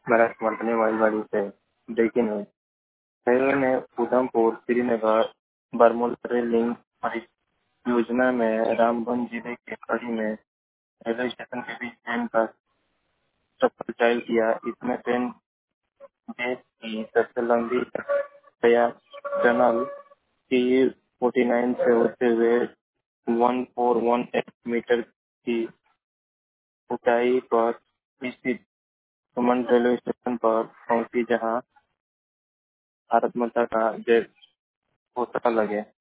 मराठवाड़े मालगाड़ी से breaking news. Railway ने उधमपुर श्रीनगर बरमूला रेल लिंक परियोजना में रामबन जिले के कड़ी में रेलवे स्टेशन के बीच ट्रेन का सफर चालू किया। इसमें ट्रेन देश की सबसे लंबी टनल की 49 से होते हुए 1418 मीटर की ऊंचाई पर स्थित सुमन रेलवे स्टेशन पर पहुंची, जहां भारत माता का जय घोषणा लगे।